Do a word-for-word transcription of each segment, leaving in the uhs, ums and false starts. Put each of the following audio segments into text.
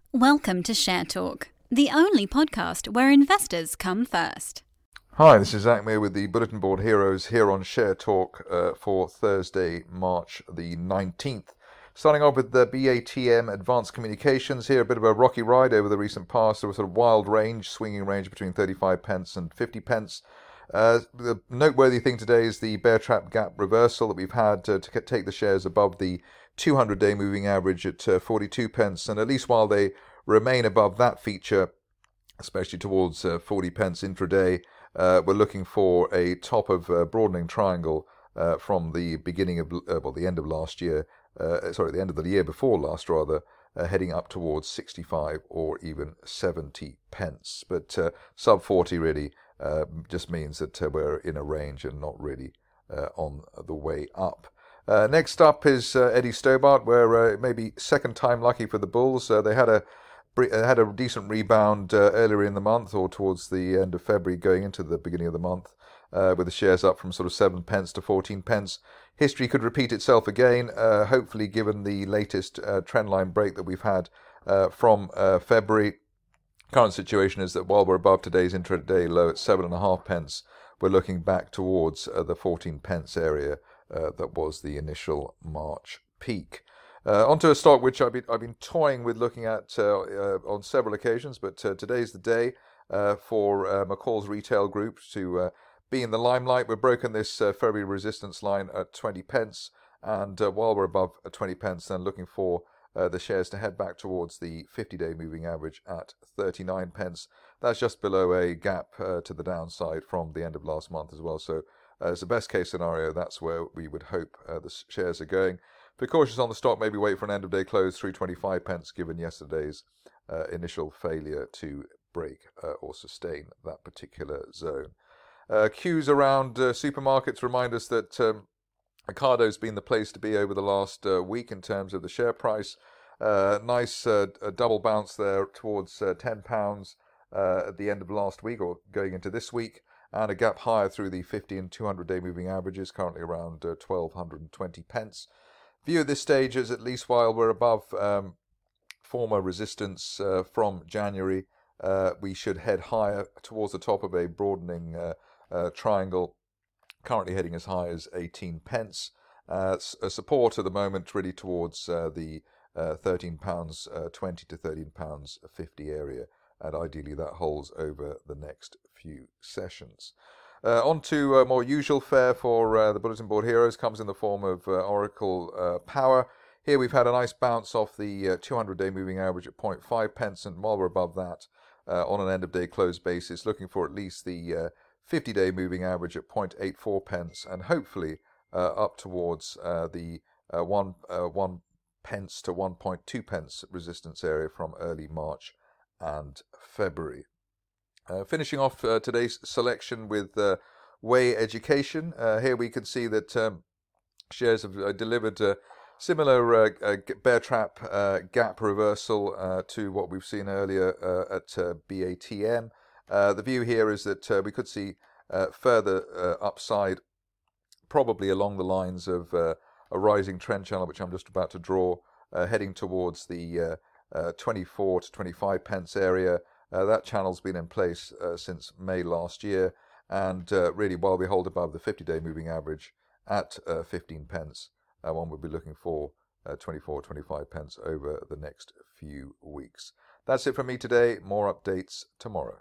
Welcome to Share Talk, the only podcast where investors come first. Hi, this is Zach Meir with the Bulletin Board Heroes here on Share Talk uh, for Thursday, March the nineteenth. Starting off with the B A T M Advanced Communications here, a bit of a rocky ride over the recent past. There was a sort of wild range, swinging range between thirty-five pence and fifty pence. Uh, the noteworthy thing today is the bear trap gap reversal that we've had uh, to take the shares above the two hundred day moving average at uh, forty-two pence, and at least while they remain above that feature, especially towards uh, forty pence intraday, uh, we're looking for a top of uh, broadening triangle uh, from the beginning of, uh, well, the end of last year, uh, sorry, the end of the year before last rather, uh, heading up towards sixty-five or even seventy pence. But uh, sub forty really uh, just means that uh, we're in a range and not really uh, on the way up. Uh, next up is uh, Eddie Stobart, where uh, maybe second time lucky for the Bulls. Uh, they had a had a decent rebound uh, earlier in the month or towards the end of February going into the beginning of the month, uh, with the shares up from sort of seven pence to fourteen pence. History could repeat itself again, uh, hopefully given the latest uh, trendline break that we've had uh, from uh, February. Current situation is that while we're above today's intraday low at seven and a half pence, we're looking back towards uh, the fourteen pence area uh, that was the initial March peak. Uh, onto a stock which I've been, I've been toying with looking at uh, uh, on several occasions, but uh, today's the day uh, for uh, McCall's Retail Group to uh, be in the limelight. We've broken this uh, February resistance line at twenty pence, and uh, while we're above twenty pence, then looking for uh, the shares to head back towards the fifty day moving average at thirty-nine pence. That's just below a gap uh, to the downside from the end of last month as well. So uh, as a best case scenario, that's where we would hope uh, the shares are going. Be cautious on the stock, maybe wait for an end-of-day close, through twenty-five pence, given yesterday's uh, initial failure to break uh, or sustain that particular zone. Uh, cues around uh, supermarkets remind us that um, Ocado's been the place to be over the last uh, week in terms of the share price. Uh, nice uh, a double bounce there towards uh, ten pounds uh, at the end of last week or going into this week, and a gap higher through the fifty and two hundred day moving averages, currently around uh, twelve twenty pence. View at this stage is, at least while we're above um, former resistance uh, from January, uh, we should head higher towards the top of a broadening uh, uh, triangle, currently heading as high as eighteen pence. Uh, a support at the moment really towards uh, the uh, thirteen pounds twenty to thirteen pounds fifty area, and ideally that holds over the next few sessions. Uh, on to uh, more usual fare for uh, the Bulletin Board Heroes, comes in the form of uh, Oracle uh, Power. Here we've had a nice bounce off the uh, two hundred day moving average at zero point five pence, and while we're above that uh, on an end of day close basis, looking for at least the uh, fifty day moving average at zero point eight four pence, and hopefully uh, up towards uh, the uh, one, uh, one pence to one point two pence resistance area from early March and February. Uh, finishing off uh, today's selection with uh, Way Education. Uh, here we can see that um, shares have uh, delivered a similar uh, uh, bear trap uh, gap reversal uh, to what we've seen earlier uh, at uh, B A T M. Uh, the view here is that uh, we could see uh, further uh, upside, probably along the lines of uh, a rising trend channel, which I'm just about to draw, uh, heading towards the uh, uh, twenty-four to twenty-five pence area. Uh, that channel's been in place uh, since May last year, and uh, really while we hold above the fifty day moving average at uh, fifteen pence, uh, one would be looking for uh, twenty-four, twenty-five pence over the next few weeks. That's it from me today. More updates tomorrow.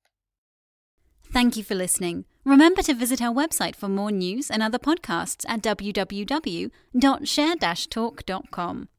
Thank you for listening. Remember to visit our website for more news and other podcasts at w w w dot share dash talk dot com.